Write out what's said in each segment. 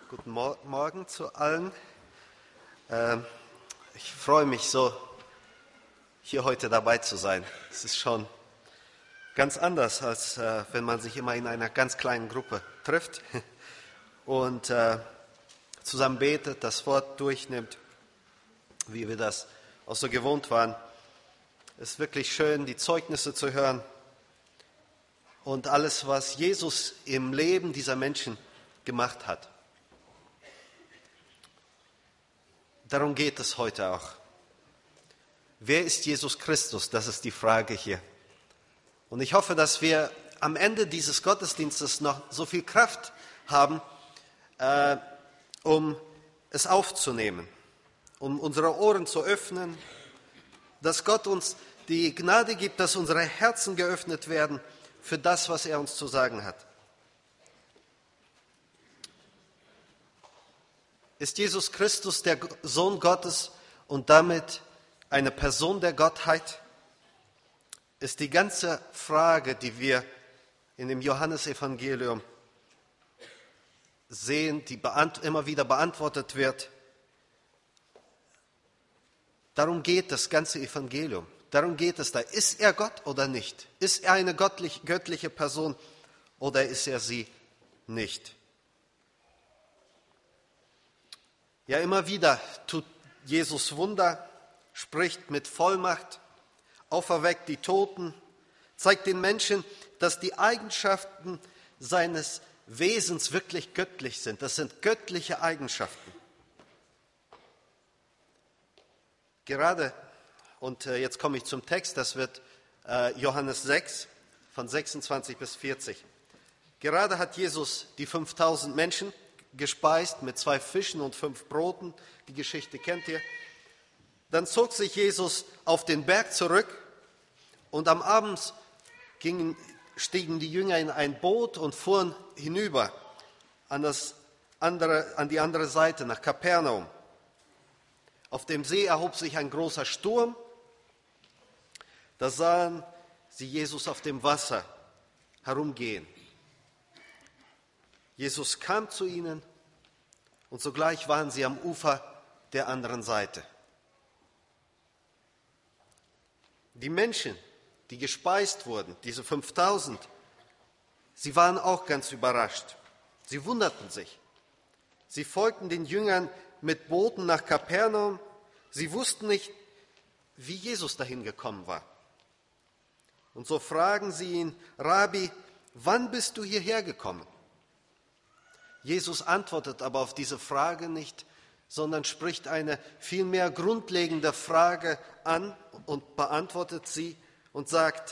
Guten Morgen zu allen. Ich freue mich so, hier heute dabei zu sein. Es ist schon ganz anders, als wenn man sich immer in einer ganz kleinen Gruppe trifft und zusammen betet, das Wort durchnimmt, wie wir das auch so gewohnt waren. Es ist wirklich schön, die Zeugnisse zu hören und alles, was Jesus im Leben dieser Menschen gemacht hat. Darum geht es heute auch. Wer ist Jesus Christus? Das ist die Frage hier. Und ich hoffe, dass wir am Ende dieses Gottesdienstes noch so viel Kraft haben, um es aufzunehmen, um unsere Ohren zu öffnen, dass Gott uns die Gnade gibt, dass unsere Herzen geöffnet werden für das, was er uns zu sagen hat. Ist Jesus Christus der Sohn Gottes und damit eine Person der Gottheit? Ist die ganze Frage, die wir in dem Johannesevangelium sehen, die immer wieder beantwortet wird. Darum geht das ganze Evangelium. Darum geht es da. Ist er Gott oder nicht? Ist er eine göttliche Person oder ist er sie nicht? Ja, immer wieder tut Jesus Wunder, spricht mit Vollmacht, auferweckt die Toten, zeigt den Menschen, dass die Eigenschaften seines Wesens wirklich göttlich sind. Das sind göttliche Eigenschaften. Gerade, und jetzt komme ich zum Text, das wird Johannes 6, von 26 bis 40. Gerade hat Jesus die 5000 Menschen gespeist mit 2 Fischen und 5 Broten. Die Geschichte kennt ihr. Dann zog sich Jesus auf den Berg zurück und am Abend stiegen die Jünger in ein Boot und fuhren hinüber an die andere Seite, nach Kapernaum. Auf dem See erhob sich ein großer Sturm. Da sahen sie Jesus auf dem Wasser herumgehen. Jesus kam zu ihnen und sogleich waren sie am Ufer der anderen Seite. Die Menschen, die gespeist wurden, diese 5000, sie waren auch ganz überrascht. Sie wunderten sich. Sie folgten den Jüngern mit Booten nach Kapernaum. Sie wussten nicht, wie Jesus dahin gekommen war. Und so fragen sie ihn: Rabbi, wann bist du hierher gekommen? Jesus antwortet aber auf diese Frage nicht, sondern spricht eine vielmehr grundlegende Frage an und beantwortet sie und sagt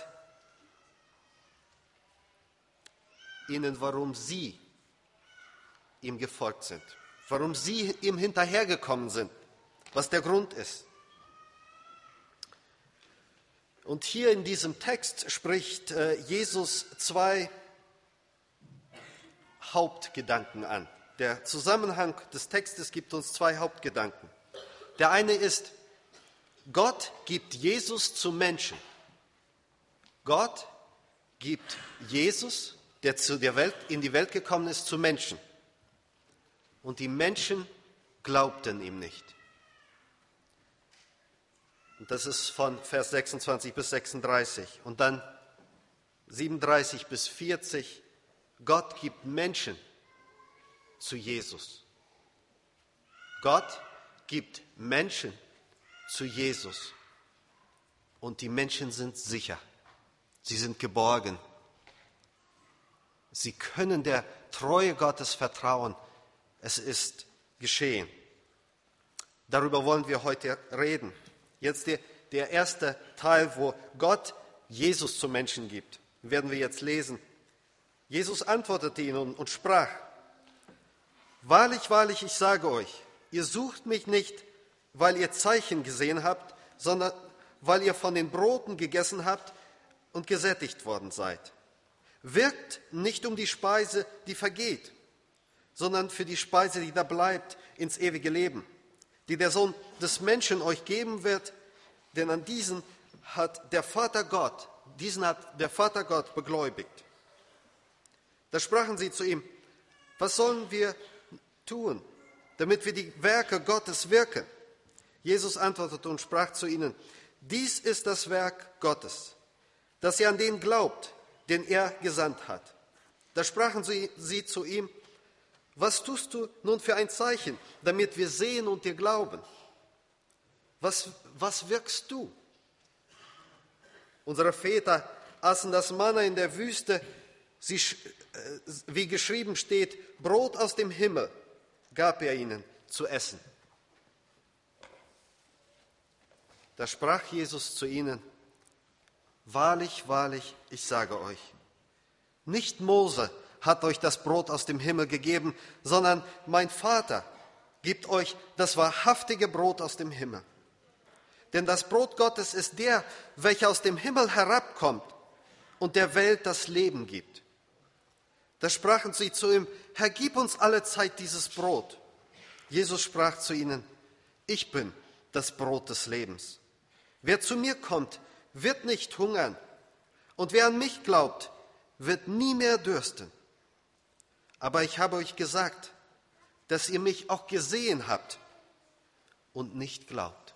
ihnen, warum sie ihm gefolgt sind, warum sie ihm hinterhergekommen sind, was der Grund ist. Und hier in diesem Text spricht Jesus 2 Hauptgedanken an. Der Zusammenhang des Textes gibt uns 2 Hauptgedanken. Der eine ist, Gott gibt Jesus zu Menschen. Gott gibt Jesus, der in die Welt gekommen ist, zu Menschen. Und die Menschen glaubten ihm nicht. Und das ist von Vers 26 bis 36. Und dann 37 bis 40. Gott gibt Menschen zu Jesus. Gott gibt Menschen zu Jesus. Und die Menschen sind sicher. Sie sind geborgen. Sie können der Treue Gottes vertrauen. Es ist geschehen. Darüber wollen wir heute reden. Jetzt der erste Teil, wo Gott Jesus zu Menschen gibt, werden wir jetzt lesen. Jesus antwortete ihnen und sprach: Wahrlich, wahrlich, ich sage euch, ihr sucht mich nicht, weil ihr Zeichen gesehen habt, sondern weil ihr von den Broten gegessen habt und gesättigt worden seid. Wirkt nicht um die Speise, die vergeht, sondern für die Speise, die da bleibt, ins ewige Leben, die der Sohn des Menschen euch geben wird, denn an diesen hat der Vater Gott begläubigt. Da sprachen sie zu ihm: Was sollen wir tun, damit wir die Werke Gottes wirken? Jesus antwortete und sprach zu ihnen: Dies ist das Werk Gottes, dass ihr an den glaubt, den er gesandt hat. Da sprachen sie zu ihm: Was tust du nun für ein Zeichen, damit wir sehen und dir glauben? Was wirkst du? Unsere Väter aßen das Manna in der Wüste, wie geschrieben steht, Brot aus dem Himmel gab er ihnen zu essen. Da sprach Jesus zu ihnen: Wahrlich, wahrlich, ich sage euch, nicht Mose hat euch das Brot aus dem Himmel gegeben, sondern mein Vater gibt euch das wahrhaftige Brot aus dem Himmel. Denn das Brot Gottes ist der, welcher aus dem Himmel herabkommt und der Welt das Leben gibt. Da sprachen sie zu ihm: Herr, gib uns alle Zeit dieses Brot. Jesus sprach zu ihnen: Ich bin das Brot des Lebens. Wer zu mir kommt, wird nicht hungern, und wer an mich glaubt, wird nie mehr dürsten. Aber ich habe euch gesagt, dass ihr mich auch gesehen habt und nicht glaubt.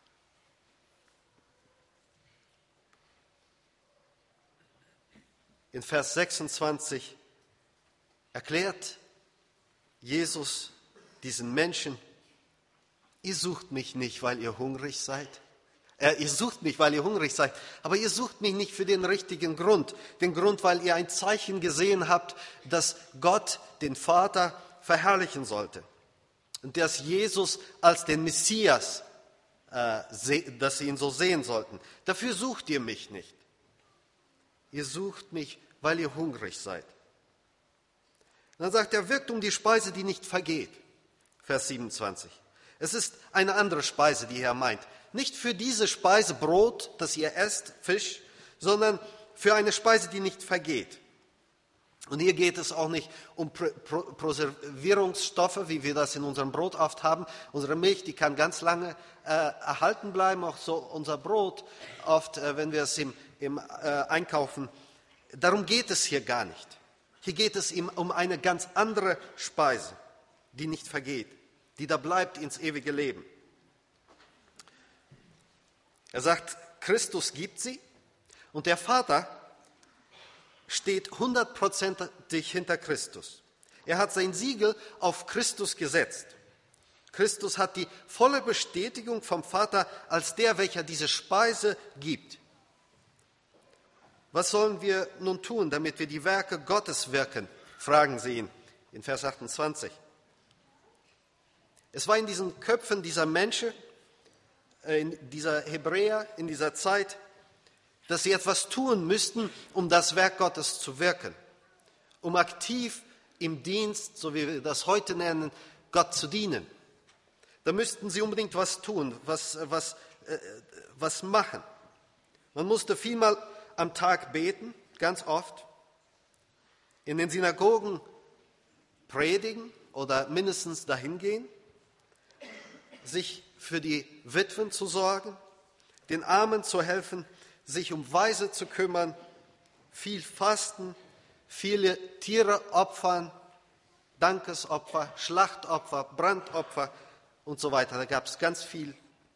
In Vers 26 erklärt Jesus diesen Menschen: Ihr sucht mich nicht, weil ihr hungrig seid. Ihr sucht mich, weil ihr hungrig seid, aber ihr sucht mich nicht für den richtigen Grund. Den Grund, weil ihr ein Zeichen gesehen habt, dass Gott den Vater verherrlichen sollte. Und dass Jesus als den Messias, dass sie ihn so sehen sollten. Dafür sucht ihr mich nicht. Ihr sucht mich, weil ihr hungrig seid. Und dann sagt er: Wirkt um die Speise, die nicht vergeht. Vers 27. Es ist eine andere Speise, die er meint. Nicht für diese Speise Brot, das ihr esst, Fisch, sondern für eine Speise, die nicht vergeht. Und hier geht es auch nicht um Preservierungsstoffe, wie wir das in unserem Brot oft haben. Unsere Milch, die kann ganz lange erhalten bleiben, auch so unser Brot, oft, wenn wir es im Einkaufen. Darum geht es hier gar nicht. Hier geht es ihm um eine ganz andere Speise, die nicht vergeht, die da bleibt ins ewige Leben. Er sagt, Christus gibt sie und der Vater steht 100%ig hinter Christus. Er hat sein Siegel auf Christus gesetzt. Christus hat die volle Bestätigung vom Vater als der, welcher diese Speise gibt. Was sollen wir nun tun, damit wir die Werke Gottes wirken? Fragen sie ihn in Vers 28. Es war in diesen Köpfen dieser Menschen, in dieser Hebräer, in dieser Zeit, dass sie etwas tun müssten, um das Werk Gottes zu wirken, um aktiv im Dienst, so wie wir das heute nennen, Gott zu dienen. Da müssten sie unbedingt was tun, was machen. Man musste vielmal am Tag beten, ganz oft, in den Synagogen predigen oder mindestens dahin gehen, sich für die Witwen zu sorgen, den Armen zu helfen, sich um Waise zu kümmern, viel fasten, viele Tiere opfern, Dankesopfer, Schlachtopfer, Brandopfer und so weiter. Da gab es ganz viel.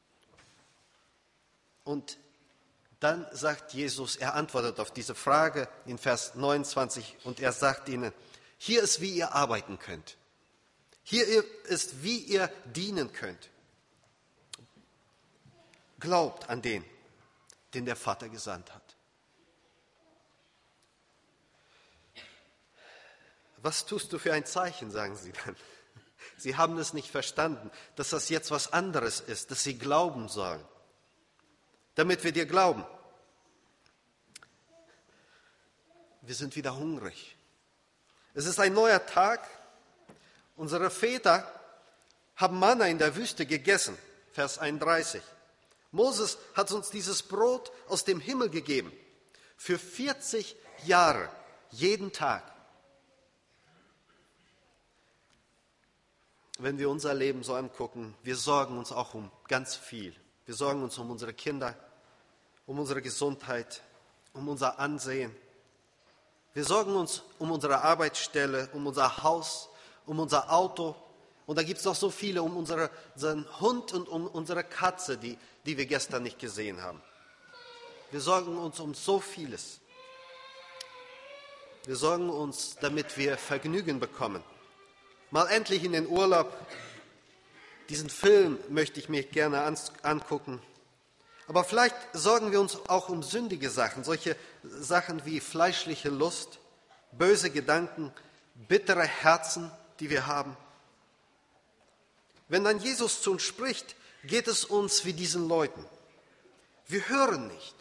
Und dann sagt Jesus, er antwortet auf diese Frage in Vers 29 und er sagt ihnen: Hier ist, wie ihr arbeiten könnt. Hier ist, wie ihr dienen könnt. Glaubt an den der Vater gesandt hat. Was tust du für ein Zeichen, sagen sie dann. Sie haben es nicht verstanden, dass das jetzt was anderes ist, dass sie glauben sollen, damit wir dir glauben. Wir sind wieder hungrig. Es ist ein neuer Tag. Unsere Väter haben Manna in der Wüste gegessen, Vers 31. Moses hat uns dieses Brot aus dem Himmel gegeben, für 40 Jahre, jeden Tag. Wenn wir unser Leben so angucken, wir sorgen uns auch um ganz viel. Wir sorgen uns um unsere Kinder, um unsere Gesundheit, um unser Ansehen. Wir sorgen uns um unsere Arbeitsstelle, um unser Haus, um unser Auto. Und da gibt es noch so viele um unseren Hund und um unsere Katze, die wir gestern nicht gesehen haben. Wir sorgen uns um so vieles. Wir sorgen uns, damit wir Vergnügen bekommen. Mal endlich in den Urlaub. Diesen Film möchte ich mir gerne angucken. Aber vielleicht sorgen wir uns auch um sündige Sachen, solche Sachen wie fleischliche Lust, böse Gedanken, bittere Herzen, die wir haben. Wenn dann Jesus zu uns spricht, geht es uns wie diesen Leuten. Wir hören nicht.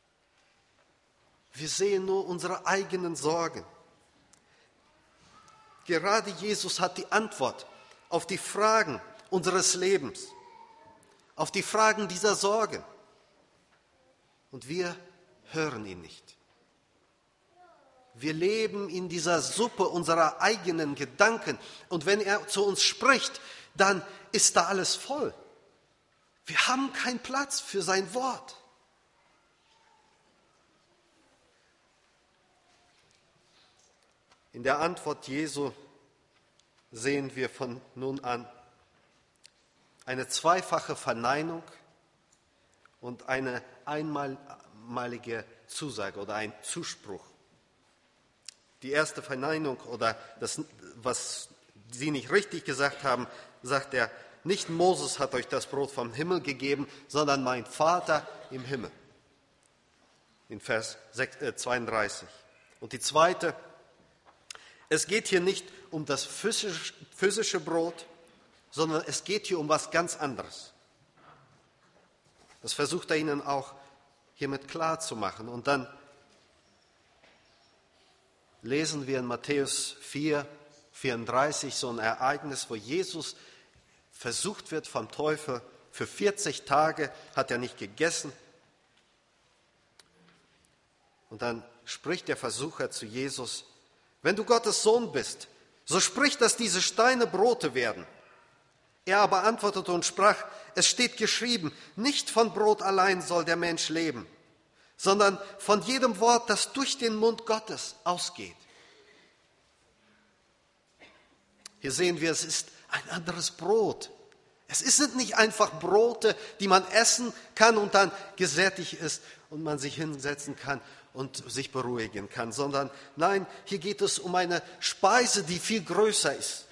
Wir sehen nur unsere eigenen Sorgen. Gerade Jesus hat die Antwort auf die Fragen unseres Lebens, auf die Fragen dieser Sorgen. Und wir hören ihn nicht. Wir leben in dieser Suppe unserer eigenen Gedanken. Und wenn er zu uns spricht, dann ist da alles voll. Wir haben keinen Platz für sein Wort. In der Antwort Jesu sehen wir von nun an eine zweifache Verneinung und eine einmalige Zusage oder ein Zuspruch. Die erste Verneinung oder das, was sie nicht richtig gesagt haben, sagt er, nicht Moses hat euch das Brot vom Himmel gegeben, sondern mein Vater im Himmel. In Vers 32. Und die zweite, es geht hier nicht um das physische Brot, sondern es geht hier um was ganz anderes. Das versucht er ihnen auch hiermit klar zu machen. Und dann lesen wir in Matthäus 4,34 so ein Ereignis, wo Jesus versucht wird vom Teufel. Für 40 Tage hat er nicht gegessen. Und dann spricht der Versucher zu Jesus, wenn du Gottes Sohn bist, so sprich, dass diese Steine Brote werden. Er aber antwortete und sprach, es steht geschrieben, nicht von Brot allein soll der Mensch leben, sondern von jedem Wort, das durch den Mund Gottes ausgeht. Hier sehen wir, es ist ein anderes Brot. Es sind nicht einfach Brote, die man essen kann und dann gesättigt ist und man sich hinsetzen kann und sich beruhigen kann, sondern nein, hier geht es um eine Speise, die viel größer ist.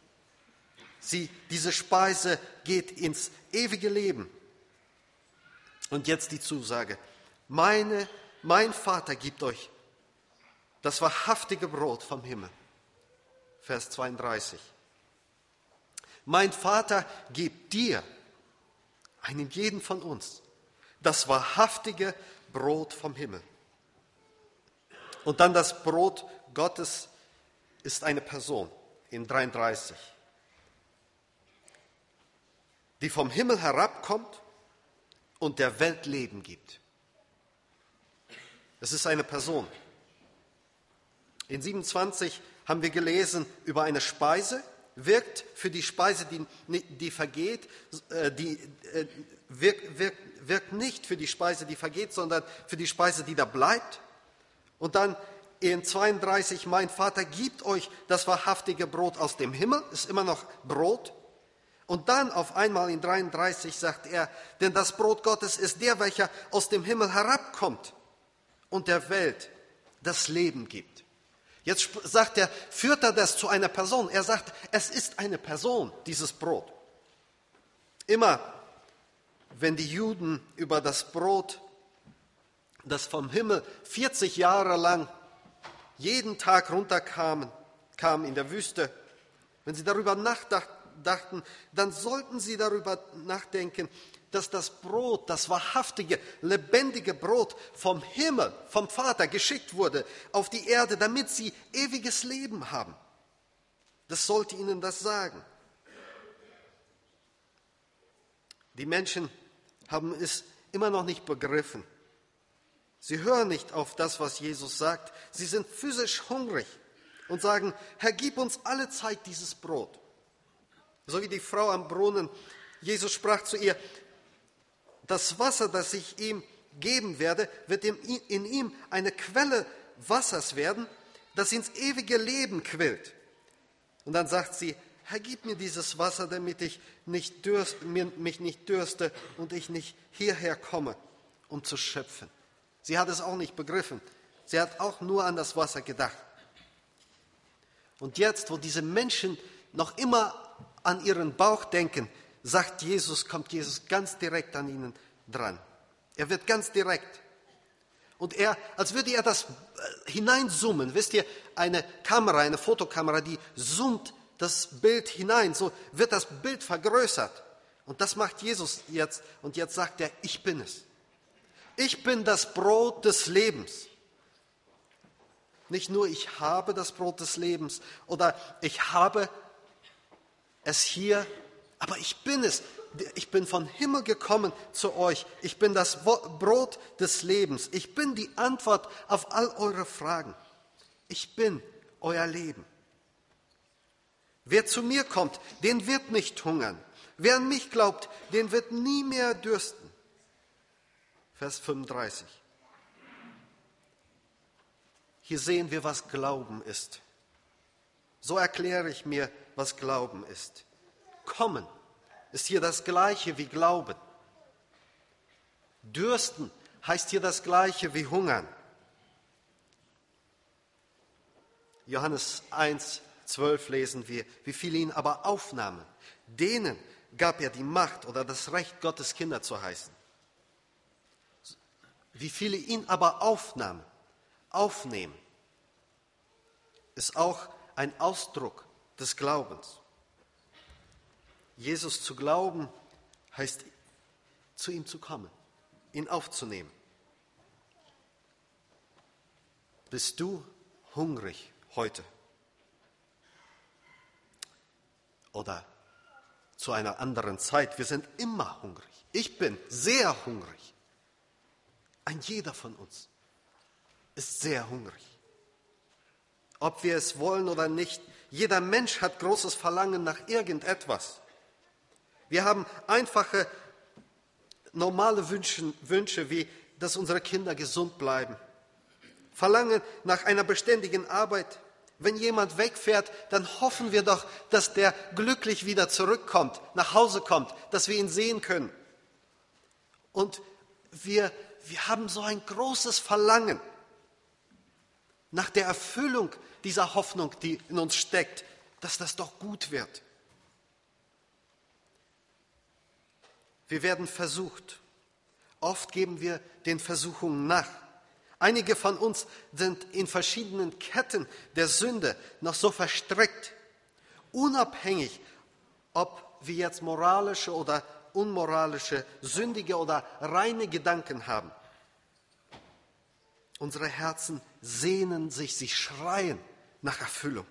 Diese Speise geht ins ewige Leben. Und jetzt die Zusage, mein Vater gibt euch das wahrhaftige Brot vom Himmel. Vers 32. Mein Vater gibt dir, einem jeden von uns, das wahrhaftige Brot vom Himmel. Und dann das Brot Gottes ist eine Person in 33, die vom Himmel herabkommt und der Welt Leben gibt. Es ist eine Person. In 27 haben wir gelesen über eine Speise, wirkt für die Speise, die vergeht, wirkt nicht für die Speise, die vergeht, sondern für die Speise, die da bleibt. Und dann in 32, mein Vater gibt euch das wahrhaftige Brot aus dem Himmel, ist immer noch Brot. Und dann auf einmal in 33 sagt er, denn das Brot Gottes ist der, welcher aus dem Himmel herabkommt und der Welt das Leben gibt. Jetzt sagt er, führt er das zu einer Person. Er sagt, es ist eine Person, dieses Brot. Immer, wenn die Juden über das Brot, das vom Himmel 40 Jahre lang jeden Tag runterkam in der Wüste, wenn sie darüber nachdachten, dann sollten sie darüber nachdenken, dass das Brot, das wahrhaftige, lebendige Brot vom Himmel, vom Vater geschickt wurde auf die Erde, damit sie ewiges Leben haben. Das sollte ihnen das sagen. Die Menschen haben es immer noch nicht begriffen. Sie hören nicht auf das, was Jesus sagt. Sie sind physisch hungrig und sagen, Herr, gib uns alle Zeit dieses Brot. So wie die Frau am Brunnen. Jesus sprach zu ihr, das Wasser, das ich ihm geben werde, wird in ihm eine Quelle Wassers werden, das ins ewige Leben quillt. Und dann sagt sie, Herr, gib mir dieses Wasser, damit ich mich nicht dürste und ich nicht hierher komme, um zu schöpfen. Sie hat es auch nicht begriffen. Sie hat auch nur an das Wasser gedacht. Und jetzt, wo diese Menschen noch immer an ihren Bauch denken, kommt Jesus ganz direkt an ihnen dran. Er wird ganz direkt. Und als würde er das hineinzoomen. Wisst ihr, eine Fotokamera, die zoomt das Bild hinein. So wird das Bild vergrößert. Und das macht Jesus jetzt. Und jetzt sagt er, ich bin es. Ich bin das Brot des Lebens. Nicht nur ich habe das Brot des Lebens oder ich habe es hier, aber ich bin es. Ich bin von Himmel gekommen zu euch. Ich bin das Brot des Lebens. Ich bin die Antwort auf all eure Fragen. Ich bin euer Leben. Wer zu mir kommt, den wird nicht hungern. Wer an mich glaubt, den wird nie mehr dürsten. Vers 35. Hier sehen wir, was Glauben ist. So erkläre ich mir, was Glauben ist. Kommen ist hier das Gleiche wie Glauben. Dürsten heißt hier das Gleiche wie hungern. Johannes 1,12 lesen wir, wie viele ihn aber aufnahmen. Denen gab er die Macht oder das Recht, Gottes Kinder zu heißen. Wie viele ihn aber aufnehmen, ist auch ein Ausdruck des Glaubens. Jesus zu glauben heißt, zu ihm zu kommen, ihn aufzunehmen. Bist du hungrig heute? Oder zu einer anderen Zeit, wir sind immer hungrig. Ich bin sehr hungrig. Ein jeder von uns ist sehr hungrig. Ob wir es wollen oder nicht, jeder Mensch hat großes Verlangen nach irgendetwas. Wir haben einfache, normale Wünsche, wie dass unsere Kinder gesund bleiben. Verlangen nach einer beständigen Arbeit. Wenn jemand wegfährt, dann hoffen wir doch, dass der glücklich wieder zurückkommt, nach Hause kommt, dass wir ihn sehen können. Und wir haben so ein großes Verlangen nach der Erfüllung dieser Hoffnung, die in uns steckt, dass das doch gut wird. Wir werden versucht. Oft geben wir den Versuchungen nach. Einige von uns sind in verschiedenen Ketten der Sünde noch so verstrickt, unabhängig, ob wir jetzt moralische oder unmoralische, sündige oder reine Gedanken haben. Unsere Herzen sehnen sich, sie schreien nach Erfüllung.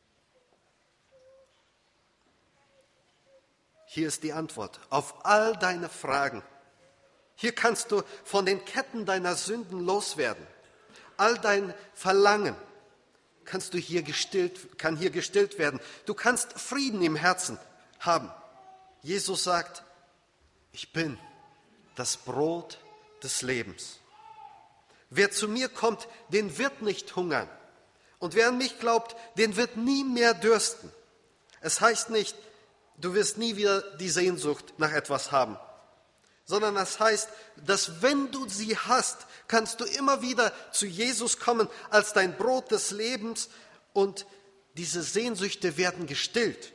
Hier ist die Antwort auf all deine Fragen. Hier kannst du von den Ketten deiner Sünden loswerden. All dein Verlangen kann hier gestillt werden. Du kannst Frieden im Herzen haben. Jesus sagt, ich bin das Brot des Lebens. Wer zu mir kommt, den wird nicht hungern. Und wer an mich glaubt, den wird nie mehr dürsten. Es heißt nicht, du wirst nie wieder die Sehnsucht nach etwas haben, sondern es heißt, dass wenn du sie hast, kannst du immer wieder zu Jesus kommen als dein Brot des Lebens und diese Sehnsüchte werden gestillt.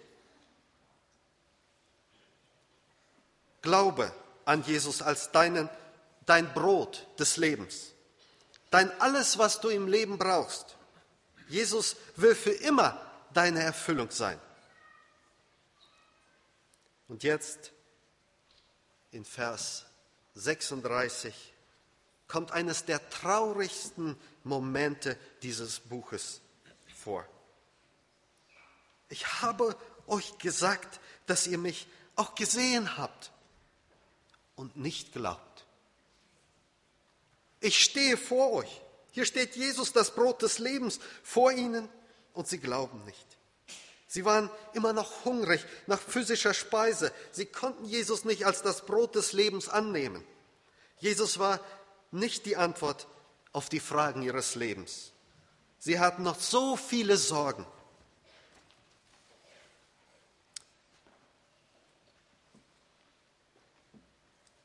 Glaube an Jesus als dein Brot des Lebens. Dein alles, was du im Leben brauchst. Jesus will für immer deine Erfüllung sein. Und jetzt in Vers 36 kommt eines der traurigsten Momente dieses Buches vor. Ich habe euch gesagt, dass ihr mich auch gesehen habt und nicht glaubt. Ich stehe vor euch. Hier steht Jesus, das Brot des Lebens, vor ihnen und sie glauben nicht. Sie waren immer noch hungrig nach physischer Speise. Sie konnten Jesus nicht als das Brot des Lebens annehmen. Jesus war nicht die Antwort auf die Fragen ihres Lebens. Sie hatten noch so viele Sorgen.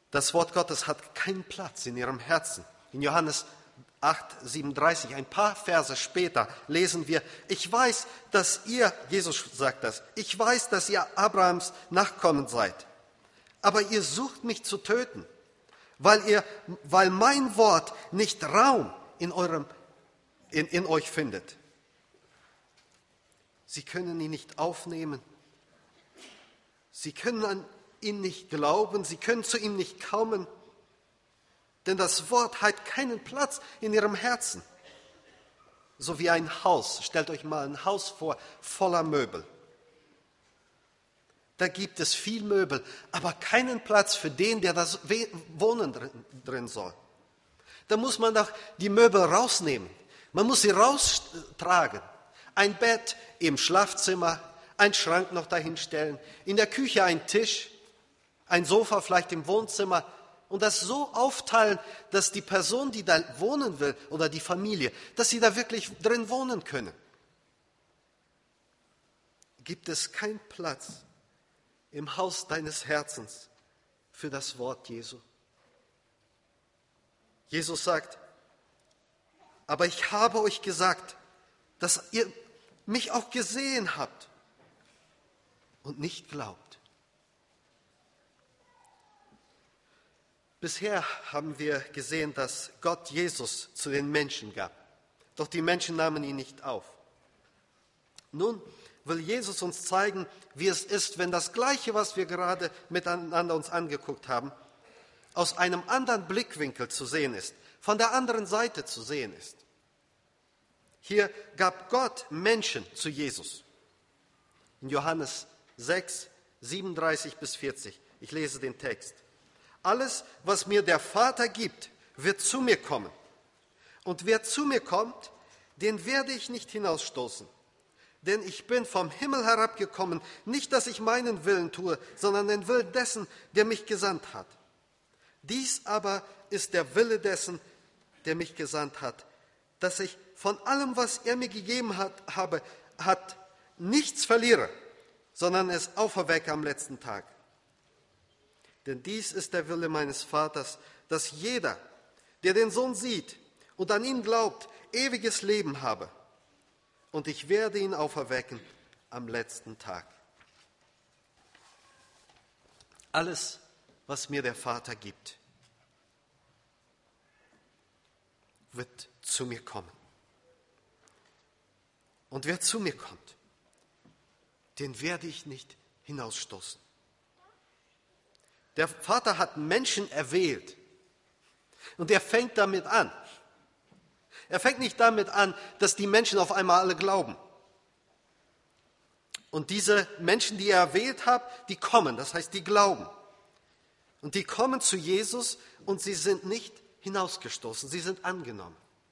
Das Wort Gottes hat keinen Platz in ihrem Herzen. In Johannes 8,37, ein paar Verse später, lesen wir, ich weiß, dass ihr, Jesus sagt das, ich weiß, dass ihr Abrahams Nachkommen seid, aber ihr sucht mich zu töten, weil mein Wort nicht Raum in euch findet. Sie können ihn nicht aufnehmen. Sie können an ihn nicht glauben. Sie können zu ihm nicht kommen. Denn das Wort hat keinen Platz in ihrem Herzen. So wie ein Haus. Stellt euch mal ein Haus vor, voller Möbel. Da gibt es viel Möbel, aber keinen Platz für den, der das Wohnen drin soll. Da muss man doch die Möbel rausnehmen. Man muss sie raustragen. Ein Bett im Schlafzimmer, ein Schrank noch dahinstellen, in der Küche ein Tisch, ein Sofa vielleicht im Wohnzimmer und das so aufteilen, dass die Person, die da wohnen will oder die Familie, dass sie da wirklich drin wohnen können. Gibt es keinen Platz im Haus deines Herzens für das Wort Jesu? Jesus sagt, aber ich habe euch gesagt, dass ihr mich auch gesehen habt und nicht glaubt. Bisher haben wir gesehen, dass Gott Jesus zu den Menschen gab. Doch die Menschen nahmen ihn nicht auf. Nun will Jesus uns zeigen, wie es ist, wenn das Gleiche, was wir gerade miteinander uns angeguckt haben, aus einem anderen Blickwinkel zu sehen ist, von der anderen Seite zu sehen ist. Hier gab Gott Menschen zu Jesus. In Johannes 6, 37 bis 40. Ich lese den Text. Alles, was mir der Vater gibt, wird zu mir kommen. Und wer zu mir kommt, den werde ich nicht hinausstoßen. Denn ich bin vom Himmel herabgekommen, nicht, dass ich meinen Willen tue, sondern den Willen dessen, der mich gesandt hat. Dies aber ist der Wille dessen, der mich gesandt hat, dass ich von allem, was er mir gegeben hat, nichts verliere, sondern es auferwecke am letzten Tag. Denn dies ist der Wille meines Vaters, dass jeder, der den Sohn sieht und an ihn glaubt, ewiges Leben habe. Und ich werde ihn auferwecken am letzten Tag. Alles, was mir der Vater gibt, wird zu mir kommen. Und wer zu mir kommt, den werde ich nicht hinausstoßen. Der Vater hat Menschen erwählt und er fängt damit an. Er fängt nicht damit an, dass die Menschen auf einmal alle glauben. Und diese Menschen, die er erwählt hat, die kommen, das heißt, die glauben. Und die kommen zu Jesus und sie sind nicht hinausgestoßen, sie sind angenommen.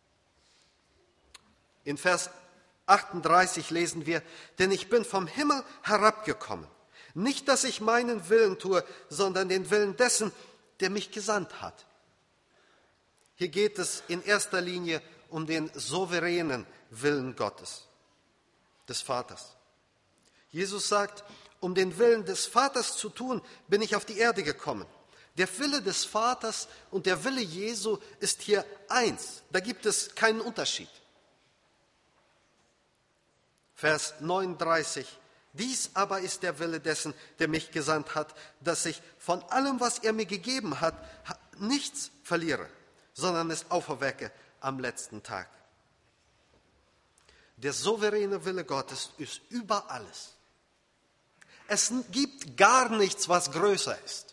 In Vers 38 lesen wir, denn ich bin vom Himmel herabgekommen. Nicht, dass ich meinen Willen tue, sondern den Willen dessen, der mich gesandt hat. Hier geht es in erster Linie um den souveränen Willen Gottes, des Vaters. Jesus sagt, um den Willen des Vaters zu tun, bin ich auf die Erde gekommen. Der Wille des Vaters und der Wille Jesu ist hier eins. Da gibt es keinen Unterschied. Vers 39. Dies aber ist der Wille dessen, der mich gesandt hat, dass ich von allem, was er mir gegeben hat, nichts verliere, sondern es auferwecke am letzten Tag. Der souveräne Wille Gottes ist über alles. Es gibt gar nichts, was größer ist.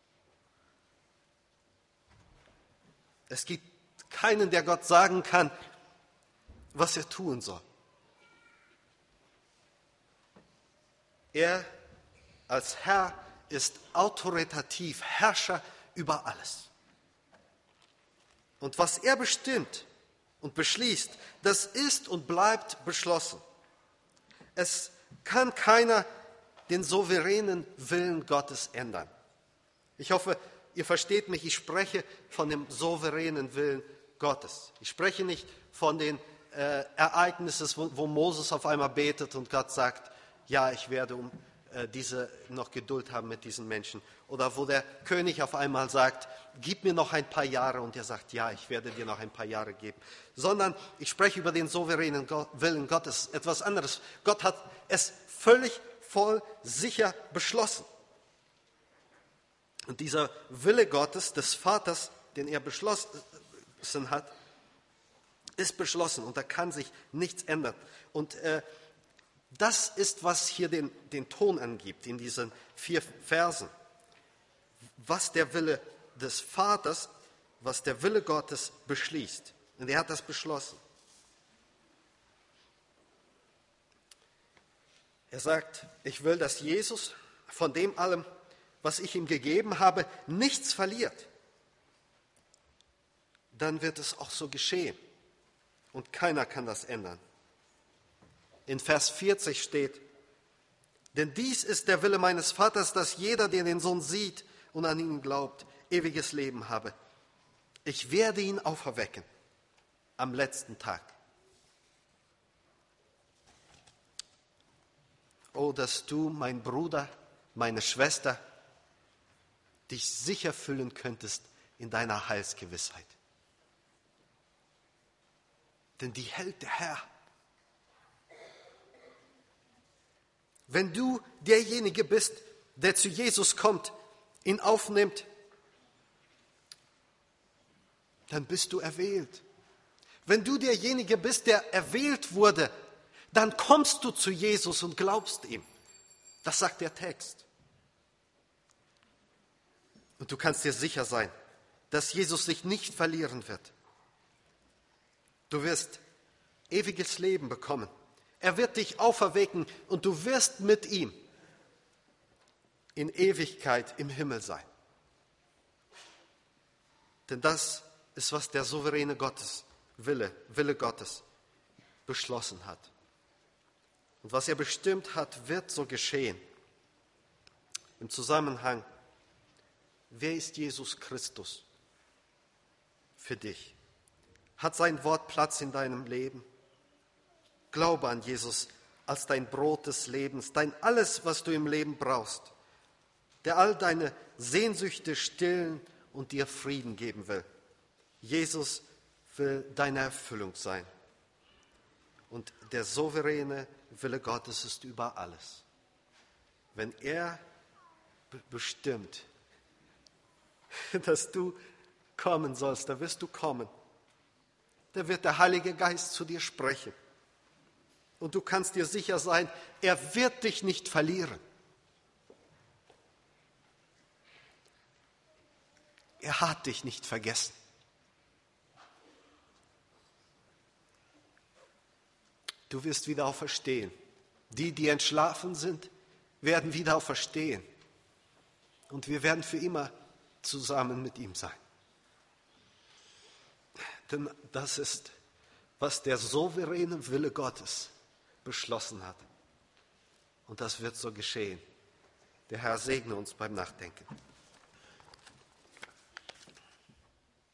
Es gibt keinen, der Gott sagen kann, was er tun soll. Er als Herr ist autoritativ, Herrscher über alles. Und was er bestimmt und beschließt, das ist und bleibt beschlossen. Es kann keiner den souveränen Willen Gottes ändern. Ich hoffe, ihr versteht mich, ich spreche von dem souveränen Willen Gottes. Ich spreche nicht von den Ereignissen, wo Moses auf einmal betet und Gott sagt, ja, ich werde diese noch Geduld haben mit diesen Menschen. Oder wo der König auf einmal sagt, gib mir noch ein paar Jahre, und er sagt, ja, ich werde dir noch ein paar Jahre geben. Sondern ich spreche über den souveränen Willen Gottes, etwas anderes. Gott hat es völlig voll sicher beschlossen. Und dieser Wille Gottes, des Vaters, den er beschlossen hat, ist beschlossen und da kann sich nichts ändern. Und das ist, was hier den Ton angibt in diesen 4 Versen. Was der Wille des Vaters, was der Wille Gottes beschließt. Und er hat das beschlossen. Er sagt, ich will, dass Jesus von dem allem, was ich ihm gegeben habe, nichts verliert. Dann wird es auch so geschehen. Und keiner kann das ändern. In Vers 40 steht, denn dies ist der Wille meines Vaters, dass jeder, der den Sohn sieht und an ihn glaubt, ewiges Leben habe. Ich werde ihn auferwecken am letzten Tag. Oh, dass du, mein Bruder, meine Schwester, dich sicher fühlen könntest in deiner Heilsgewissheit. Denn die hält der Herr. Wenn du derjenige bist, der zu Jesus kommt, ihn aufnimmt, dann bist du erwählt. Wenn du derjenige bist, der erwählt wurde, dann kommst du zu Jesus und glaubst ihm. Das sagt der Text. Und du kannst dir sicher sein, dass Jesus dich nicht verlieren wird. Du wirst ewiges Leben bekommen. Er wird dich auferwecken und du wirst mit ihm in Ewigkeit im Himmel sein. Denn das ist, was der souveräne Wille Gottes beschlossen hat. Und was er bestimmt hat, wird so geschehen. Im Zusammenhang, wer ist Jesus Christus für dich? Hat sein Wort Platz in deinem Leben? Glaube an Jesus als dein Brot des Lebens, dein alles, was du im Leben brauchst, der all deine Sehnsüchte stillen und dir Frieden geben will. Jesus will deine Erfüllung sein. Und der souveräne Wille Gottes ist über alles. Wenn er bestimmt, dass du kommen sollst, da wirst du kommen. Da wird der Heilige Geist zu dir sprechen. Und du kannst dir sicher sein, er wird dich nicht verlieren. Er hat dich nicht vergessen. Du wirst wieder auferstehen. Die, die entschlafen sind, werden wieder auferstehen. Und wir werden für immer zusammen mit ihm sein. Denn das ist, was der souveräne Wille Gottes beschlossen hat. Und das wird so geschehen. Der Herr segne uns beim Nachdenken.